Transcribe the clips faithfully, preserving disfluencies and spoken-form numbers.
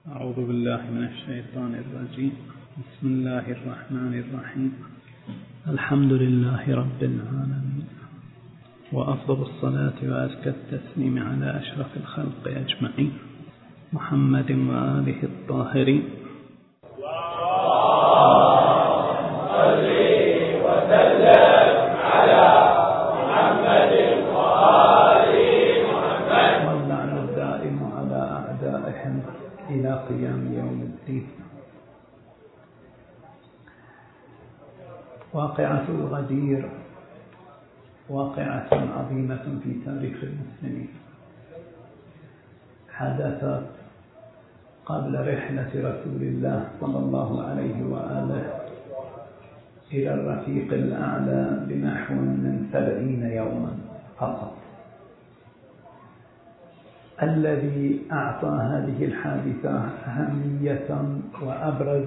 أعوذ بالله من الشيطان الرجيم. بسم الله الرحمن الرحيم. الحمد لله رب العالمين، وأفضل الصلاة وأزكى التسليم على أشرف الخلق أجمعين، محمد وآله الطاهرين. إلى قيام يوم الدين. واقعة الغدير واقعة عظيمة في تاريخ المسلمين، حدثت قبل رحلة رسول الله صلى الله عليه وآله إلى الرفيق الأعلى بنحو من سبعين يوما فقط. الذي أعطى هذه الحادثة أهمية وأبرز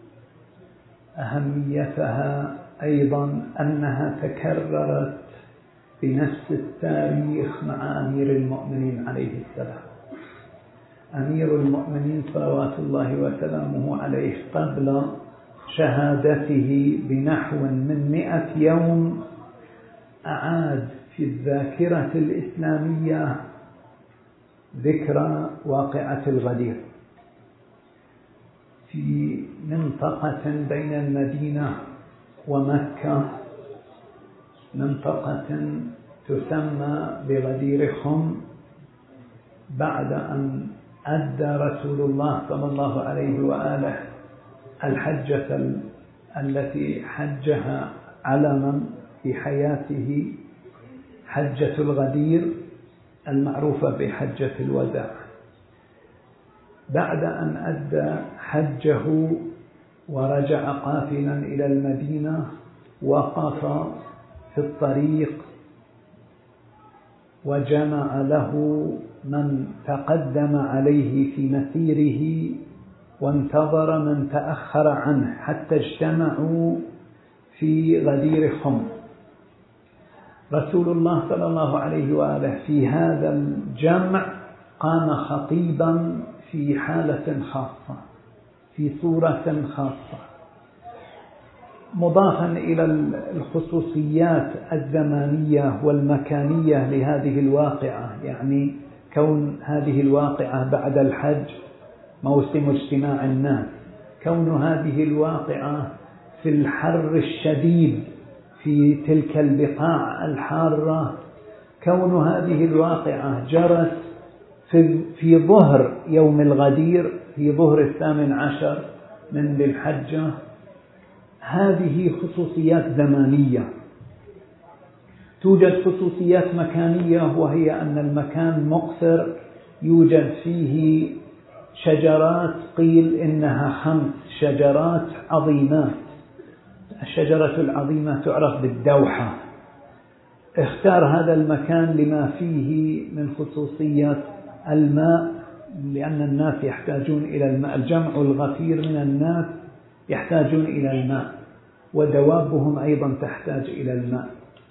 أهميتها أيضا أنها تكررت بنفس التاريخ مع أمير المؤمنين عليه السلام. أمير المؤمنين صلوات الله وسلامه عليه قبل شهادته بنحو من مئة يوم أعاد في الذاكرة الإسلامية ذكرى واقعة الغدير في منطقة بين المدينة ومكة، منطقة تسمى بغدير خم، بعد أن أدى رسول الله صلى الله عليه وآله الحجة التي حجها علما في حياته، حجة الغدير المعروفة بحجة الوداع. بعد أن أدى حجه ورجع قافلا إلى المدينة، وقف في الطريق وجمع له من تقدم عليه في مسيره، وانتظر من تأخر عنه حتى اجتمعوا في غدير خم. رسول الله صلى الله عليه وآله في هذا الجمع قام خطيبا في حالة خاصة، في صورة خاصة، مضافا إلى الخصوصيات الزمانية والمكانية لهذه الواقعة، يعني كون هذه الواقعة بعد الحج موسم اجتماع الناس، كون هذه الواقعة في الحر الشديد في تلك البقاع الحارة، كون هذه الواقعة جرت في, في ظهر يوم الغدير، في ظهر الثامن عشر من ذي الحجة. هذه خصوصيات زمانية. توجد خصوصيات مكانية، وهي أن المكان مقصر، يوجد فيه شجرات قيل إنها خمس شجرات عظيمات. الشجرة العظيمة تعرف بالدوحة. اختار هذا المكان لما فيه من خصوصية الماء، لأن الناس يحتاجون إلى الماء، الجمع الغفير من الناس يحتاجون إلى الماء، ودوابهم أيضا تحتاج إلى الماء.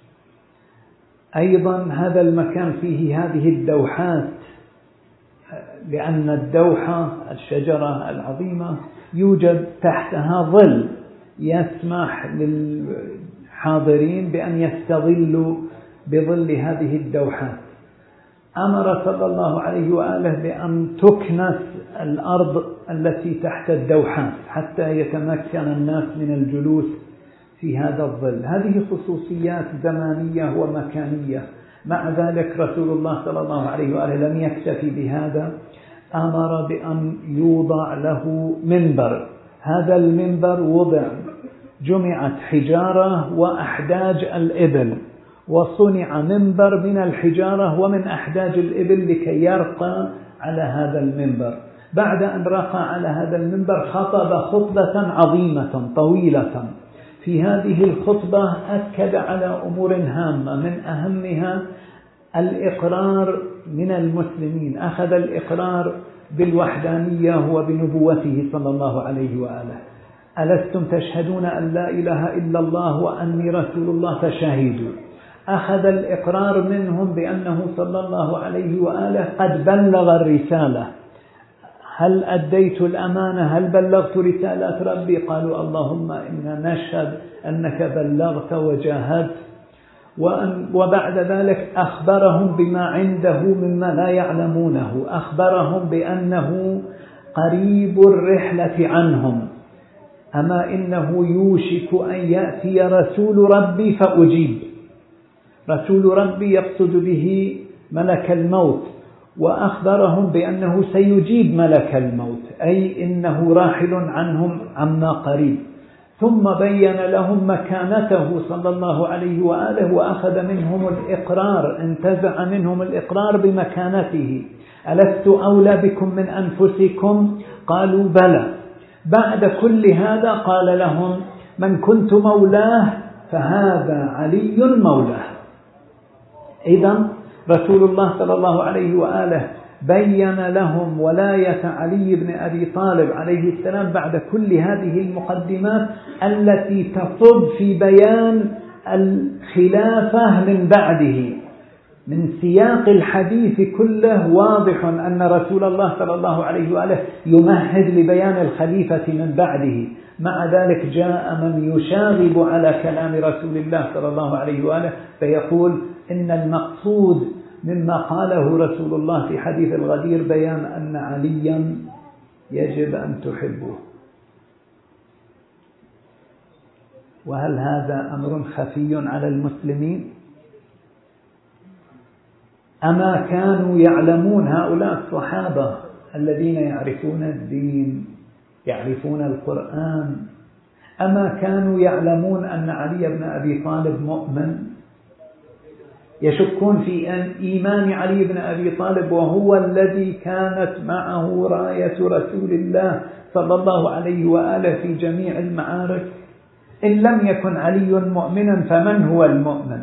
أيضا هذا المكان فيه هذه الدوحات، لأن الدوحة الشجرة العظيمة يوجد تحتها ظل يسمح للحاضرين بأن يستظلوا بظل هذه الدوحات. أمر صلى الله عليه وآله بأن تكنس الأرض التي تحت الدوحات حتى يتمكن الناس من الجلوس في هذا الظل. هذه خصوصيات زمانية ومكانية. مع ذلك رسول الله صلى الله عليه وآله لم يكتفي بهذا، أمر بأن يوضع له منبر. هذا المنبر وضع، جمعت حجارة وأحداج الإبل، وصنع منبر من الحجارة ومن أحداج الإبل لكي يرقى على هذا المنبر. بعد أن رقى على هذا المنبر خطب خطبة عظيمة طويلة. في هذه الخطبة أكد على أمور هامة، من أهمها الإقرار من المسلمين. أخذ الإقرار بالوحدانية وبنبوته صلى الله عليه وآله. ألستم تشهدون أن لا إله إلا الله وأني رسول الله فشاهدوا. أخذ الإقرار منهم بأنه صلى الله عليه وآله قد بلغ الرسالة. هل أديت الأمانة؟ هل بلغت رسالات ربي؟ قالوا اللهم إنا نشهد أنك بلغت وجاهدت. وبعد ذلك أخبرهم بما عنده مما لا يعلمونه، أخبرهم بأنه قريب الرحلة عنهم. أما إنه يوشك أن يأتي رسول ربي فأجيب. رسول ربي يقصد به ملك الموت، وأخبرهم بأنه سيجيب ملك الموت، أي إنه راحل عنهم عما قريب. ثم بين لهم مكانته صلى الله عليه وآله، وأخذ منهم الإقرار، انتزع منهم الإقرار بمكانته. ألست أولى بكم من أنفسكم؟ قالوا بلى. بعد كل هذا قال لهم من كنت مولاه فهذا علي مولاه. إذن رسول الله صلى الله عليه وآله بين لهم ولاية علي بن أبي طالب عليه السلام بعد كل هذه المقدمات التي تصب في بيان الخلافة من بعده. من سياق الحديث كله واضح أن رسول الله صلى الله عليه وآله يمهد لبيان الخليفة من بعده. مع ذلك جاء من يشاغب على كلام رسول الله صلى الله عليه وآله فيقول إن المقصود مما قاله رسول الله في حديث الغدير بيان أن عليا يجب أن تحبه. وهل هذا أمر خفي على المسلمين؟ أما كانوا يعلمون هؤلاء الصحابة الذين يعرفون الدين، يعرفون القرآن، أما كانوا يعلمون أن علي بن أبي طالب مؤمن؟ يشكون في إيمان علي بن أبي طالب وهو الذي كانت معه راية رسول الله صلى الله عليه وآله في جميع المعارك. إن لم يكن علي مؤمنا فمن هو المؤمن؟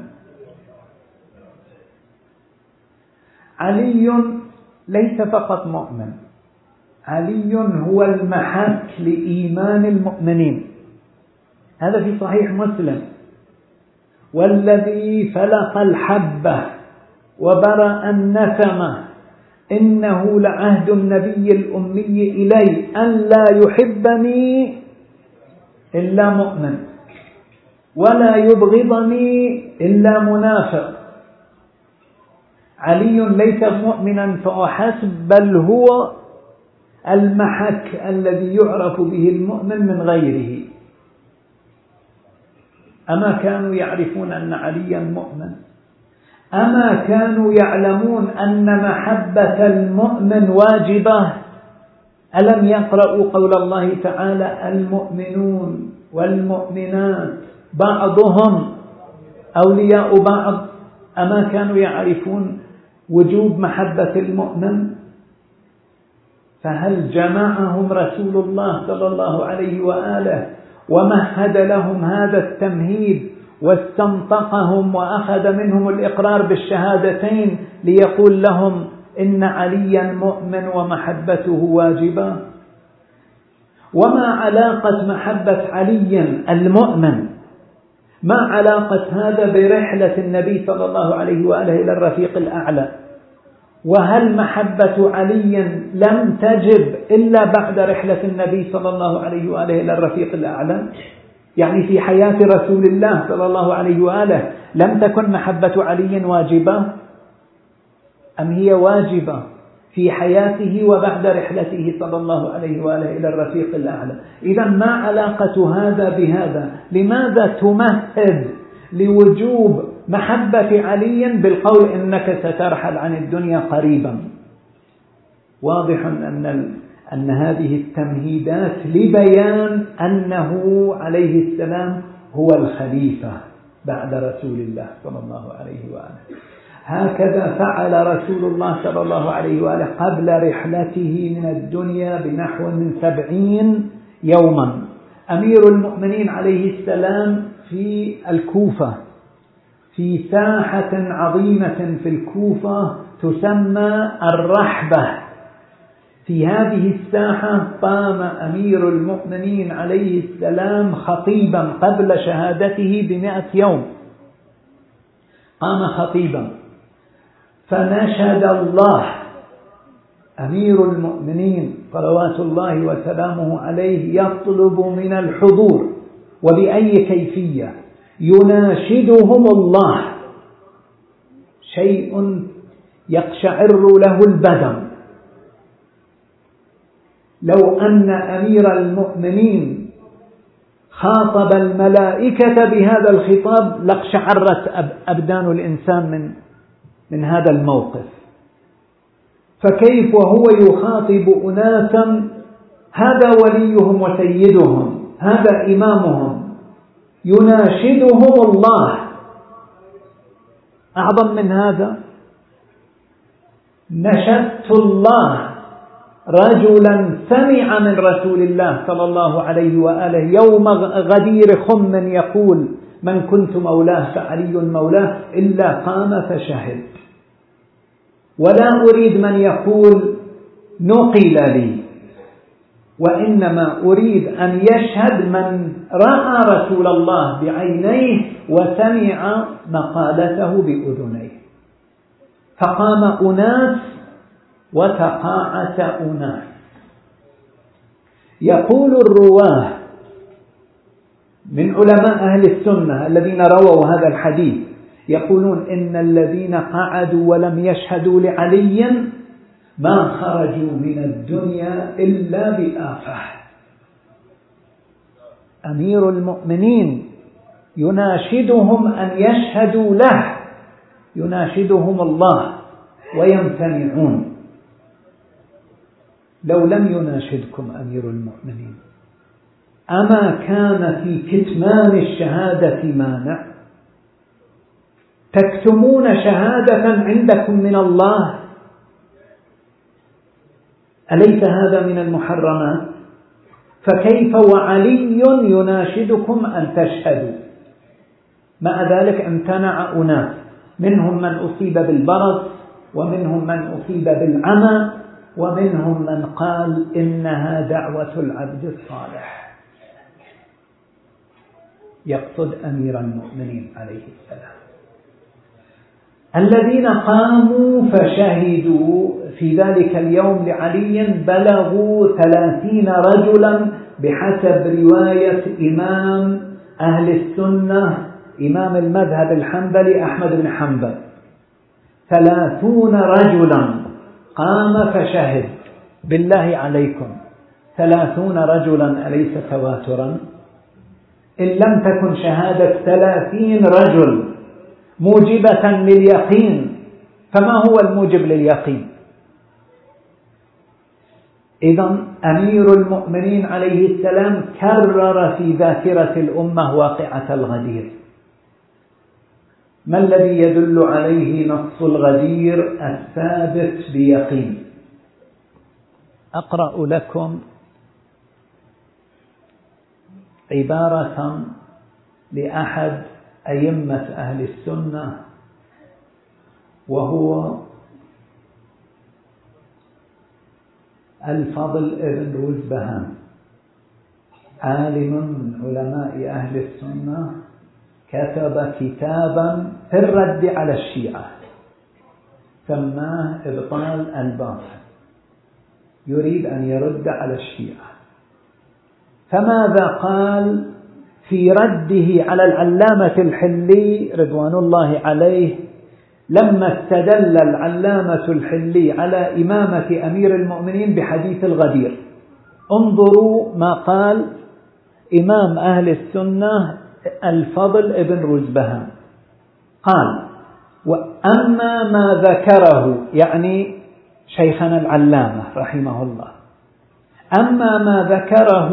علي ليس فقط مؤمن، علي هو المحك لإيمان المؤمنين. هذا في صحيح مسلم: والذي فلق الحبة وبرأ النسمة إنه لعهد النبي الأمي إلي أن لا يحبني إلا مؤمن ولا يبغضني إلا منافق. علي ليس مؤمنا فحسب، بل هو المحك الذي يعرف به المؤمن من غيره. أما كانوا يعرفون أن عليا مؤمن؟ أما كانوا يعلمون أن محبة المؤمن واجبة؟ ألم يقرأوا قول الله تعالى: المؤمنون والمؤمنات بعضهم أولياء بعض؟ أما كانوا يعرفون وجوب محبة المؤمن؟ فهل جمعهم رسول الله صلى الله عليه وآله ومهد لهم هذا التمهيد واستنطقهم وأخذ منهم الإقرار بالشهادتين ليقول لهم إن عليا مؤمن ومحبته واجبة؟ وما علاقة محبة علي المؤمن، ما علاقة هذا برحلة النبي صلى الله عليه وآله إلى الرفيق الأعلى؟ وهل محبة علي لم تجب إلا بعد رحلة النبي صلى الله عليه وآله إلى الرفيق الأعلى؟ يعني في حياة رسول الله صلى الله عليه وآله لم تكن محبة علي واجبة، أم هي واجبة في حياته وبعد رحلته صلى الله عليه وآله إلى الرفيق الأعلى؟ إذا ما علاقة هذا بهذا؟ لماذا تمهد لوجوب محبة علي بالقول إنك سترحل عن الدنيا قريبا؟ واضح أن أن هذه التمهيدات لبيان أنه عليه السلام هو الخليفة بعد رسول الله صلى الله عليه وآله. هكذا فعل رسول الله صلى الله عليه وآله قبل رحلته من الدنيا بنحو من سبعين يوما. أمير المؤمنين عليه السلام في الكوفة في ساحة عظيمة في الكوفة تسمى الرحبة. في هذه الساحة قام أمير المؤمنين عليه السلام خطيبا قبل شهادته بمئة يوم، قام خطيبا فنشد الله أمير المؤمنين صلوات الله وسلامه عليه يطلب من الحضور وبأي كيفية يناشدهم الله، شيء يقشعر له البدن. لو أن أمير المؤمنين خاطب الملائكة بهذا الخطاب لاقشعرت أبدان الإنسان من من هذا الموقف، فكيف وهو يخاطب أناسا هذا وليهم وسيدهم، هذا إمامهم، يناشدهم الله. أعظم من هذا، نشدت الله رجلا سمع من رسول الله صلى الله عليه وآله يوم غدير خم يقول من كنت مولاه فعلي مولاه إلا قام فشهد، ولا أريد من يقول نقل لي، وإنما أريد أن يشهد من رأى رسول الله بعينيه وسمع مقالته بأذنيه. فقام أناس وتقاعس أناس. يقول الرواه من علماء أهل السنة الذين رووا هذا الحديث، يقولون إن الذين قعدوا ولم يشهدوا لعلي ما خرجوا من الدنيا إلا بآفة. أمير المؤمنين يناشدهم أن يشهدوا له، يناشدهم الله ويمتنعون. لو لم يناشدكم أمير المؤمنين أما كان في كتمان الشهادة مانع؟ تكتمون شهادة عندكم من الله، أليس هذا من المحرمات؟ فكيف وعلي يناشدكم أن تشهدوا؟ مع ذلك امتنع أناس، منهم من أصيب بالبرص، ومنهم من أصيب بالعمى، ومنهم من قال إنها دعوة العبد الصالح. يقصد أمير المؤمنين عليه السلام. الذين قاموا فشهدوا في ذلك اليوم لعلي بلغوا ثلاثين رجلا بحسب رواية إمام أهل السنة إمام المذهب الحنبلي أحمد بن حنبل. ثلاثون رجلا قام فشهد. بالله عليكم ثلاثون رجلا أليس تواترا؟ إن لم تكن شهادة ثلاثين رجل موجبة لليقين فما هو الموجب لليقين؟ إذن أمير المؤمنين عليه السلام كرر في ذاكرة الأمة واقعة الغدير. ما الذي يدل عليه نص الغدير الثابت بيقين؟ أقرأ لكم عبارة لأحد أئمة أهل السنة، وهو الفضل ابن روزبهان، عالم من علماء أهل السنة، كتب كتابا في الرد على الشيعة سماه إبطال الباطل، يريد أن يرد على الشيعة. فماذا قال في رده على العلامة الحلي رضوان الله عليه لما استدل العلامة الحلي على إمامة أمير المؤمنين بحديث الغدير؟ انظروا ما قال إمام أهل السنة الفضل ابن روزبهان. قال: وأما ما ذكره، يعني شيخنا العلامة رحمه الله، أما ما ذكره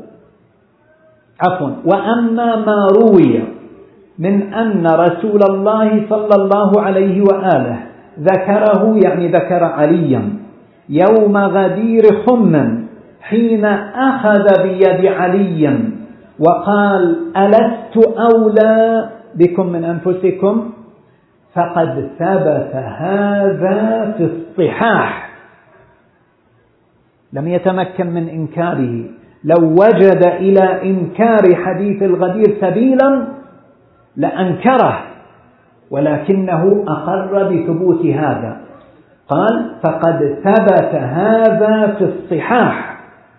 عفوا وأما ما روي من أن رسول الله صلى الله عليه وآله ذكره، يعني ذكر عليا يوم غدير خم حين أخذ بيد علي وقال: ألست أولى بكم من أنفسكم؟ فقد ثبت هذا في الصحاح، لم يتمكن من إنكاره. لو وجد إلى إنكار حديث الغدير سبيلا لأنكره، ولكنه أقر بثبوت هذا. قال فقد ثبت هذا في الصحاح.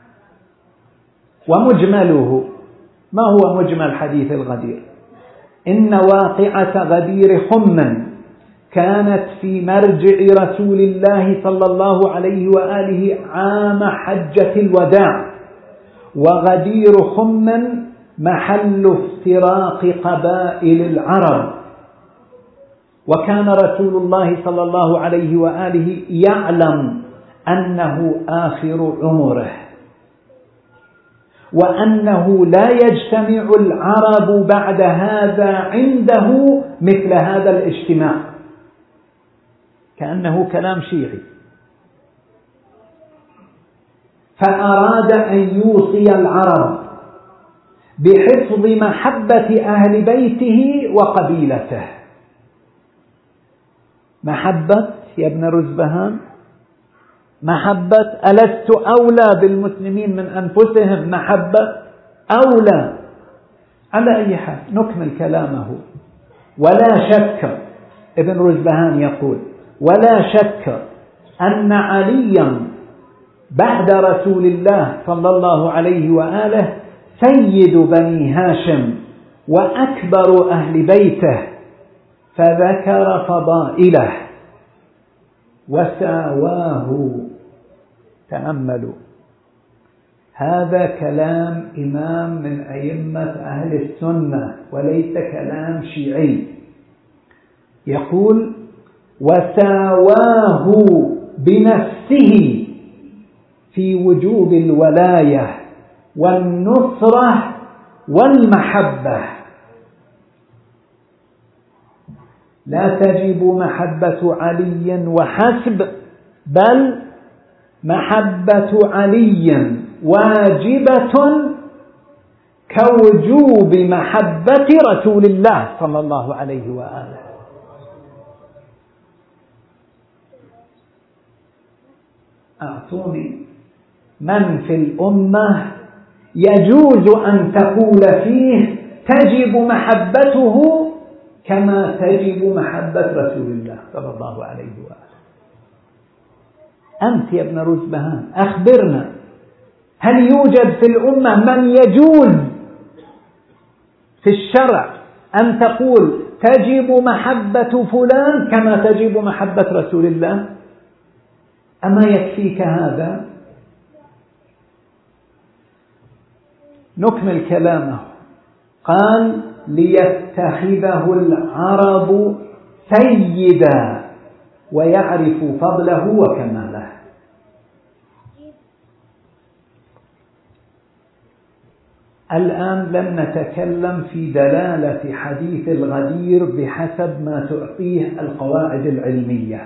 ومجمله، ما هو مجمل حديث الغدير؟ إن واقعة غدير خم كانت في مرجع رسول الله صلى الله عليه وآله عام حجة الوداع، وغدير خم محل افتراق قبائل العرب، وكان رسول الله صلى الله عليه وآله يعلم أنه آخر عمره، وأنه لا يجتمع العرب بعد هذا عنده مثل هذا الاجتماع، كأنه كلام شيعي. فأراد أن يوصي العرب بحفظ محبة أهل بيته وقبيلته. محبة يا ابن رزبهان، محبة ألست أولى بالمسلمين من أنفسهم؟ محبة أولى. على أي حال نكمل كلامه. ولا شك، ابن رزبهان يقول ولا شك أن عليا بعد رسول الله صلى الله عليه وآله سيد بني هاشم وأكبر أهل بيته، فذكر فضائله وساواه. تأملوا، هذا كلام إمام من أئمة أهل السنة وليس كلام شيعي. يقول وساواه بنفسه في وجوب الولاية والنصرة والمحبة. لا تجب محبة علي وحسب، بل محبة علي واجبة كوجوب محبة رسول الله صلى الله عليه وآله. أعطوني من في الأمة يجوز أن تقول فيه تجب محبته كما تجب محبة رسول الله صلى الله عليه وآله. أنت يا ابن رزبهان أخبرنا، هل يوجد في الأمة من يجوز في الشرع أن تقول تجب محبة فلان كما تجب محبة رسول الله؟ أما يكفيك هذا؟ نكمل كلامه. قال ليتخذه العرب سيدا ويعرف فضله وكماله. الآن لن نتكلم في دلالة حديث الغدير بحسب ما تعطيه القواعد العلمية،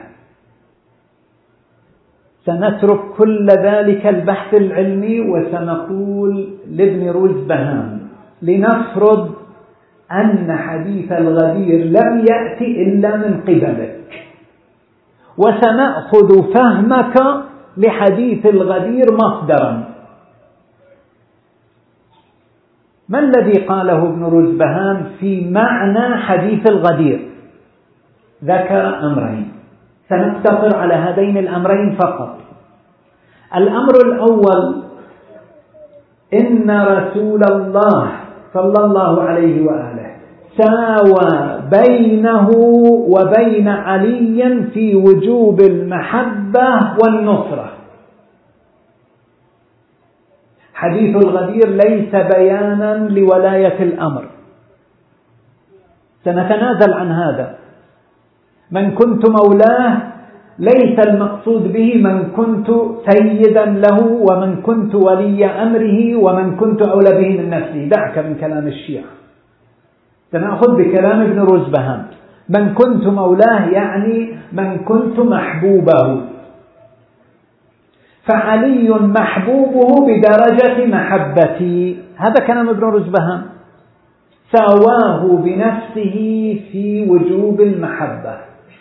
سنترك كل ذلك البحث العلمي وسنقول لابن رزبهان لنفرض أن حديث الغدير لم يأتي إلا من قبلك، وسنأخذ فهمك لحديث الغدير مصدرا. ما الذي قاله ابن رزبهان في معنى حديث الغدير؟ ذكر أمرين، سنقتصر على هذين الأمرين فقط. الأمر الأول إن رسول الله صلى الله عليه وآله ساوى بينه وبين علي في وجوب المحبة والنصرة. حديث الغدير ليس بيانا لولاية الأمر، سنتنازل عن هذا. من كنت مولاه ليس المقصود به من كنت سيدا له ومن كنت ولي أمره ومن كنت أولى به من نفسي. دعك من كلام الشيعة، سنأخذ بكلام ابن رزبهان. من كنت مولاه يعني من كنت محبوبه، فعلي محبوبه بدرجة محبتي. هذا كلام ابن رزبهان. ساواه بنفسه في وجوب المحبة.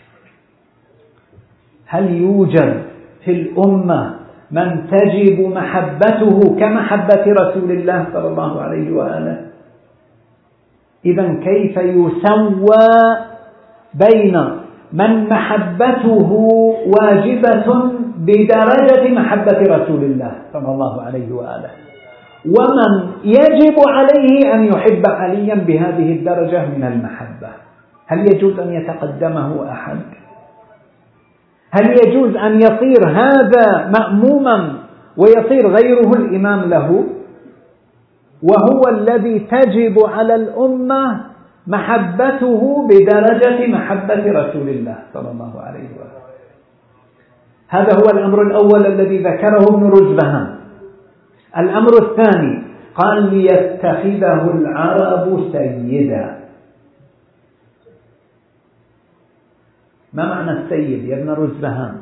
هل يوجد في الأمة من تجب محبته كمحبة رسول الله صلى الله عليه وآله؟ إذن كيف يسوى بين من محبته واجبة بدرجة محبة رسول الله صلى الله عليه وآله، ومن يجب عليه أن يحب عليا بهذه الدرجة من المحبة. هل يجوز أن يتقدمه أحد؟ هل يجوز أن يصير هذا مأموما ويصير غيره الإمام له، وهو الذي تجب على الأمة محبته بدرجة محبة رسول الله صلى الله عليه وسلم؟ هذا هو الأمر الأول الذي ذكره ابن رزبهان. الأمر الثاني قال ليتخذه العرب سيدا. ما معنى السيد يا ابن رزبهان؟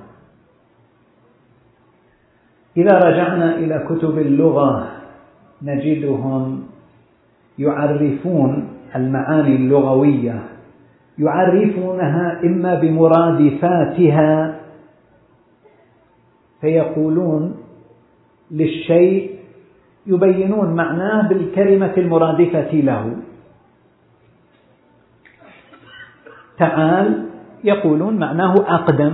إذا رجعنا إلى كتب اللغة نجدهم يعرفون المعاني اللغوية، يعرفونها إما بمرادفاتها، فيقولون للشيء يبينون معناه بالكلمة المرادفة له. تعال يقولون معناه أقدم،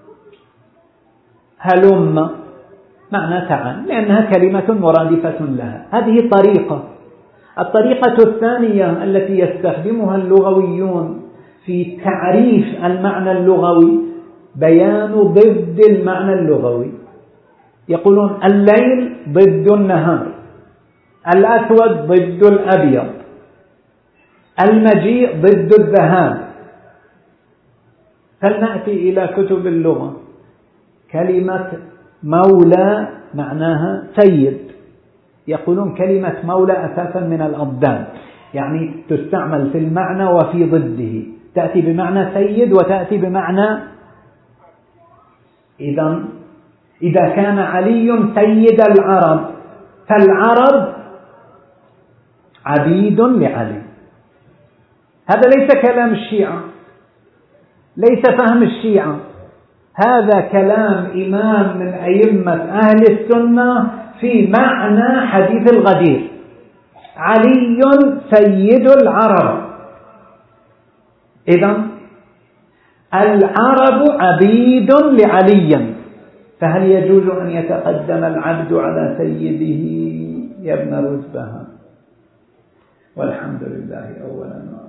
هلم معنى تعال، لأنها كلمة مرادفة لها. هذه طريقة. الطريقة الثانية التي يستخدمها اللغويون في تعريف المعنى اللغوي بيان ضد المعنى اللغوي. يقولون الليل ضد النهار، الأسود ضد الأبيض، المجيء ضد الذهاب. فلنأتي إلى كتب اللغة. كلمة مولى معناها سيد، يقولون كلمة مولى أساسا من الأضداد، يعني تستعمل في المعنى وفي ضده، تأتي بمعنى سيد وتأتي بمعنى. إذا إذا كان علي سيد العرب فالعرب عبيد لعلي. هذا ليس كلام الشيعة، ليس فهم الشيعة، هذا كلام إمام من أئمة أهل السنة في معنى حديث الغدير: علي سيد العرب. إذن العرب عبيد لعلي، فهل يجوز أن يتقدم العبد على سيده يا ابن رزبهان؟ والحمد لله أولا.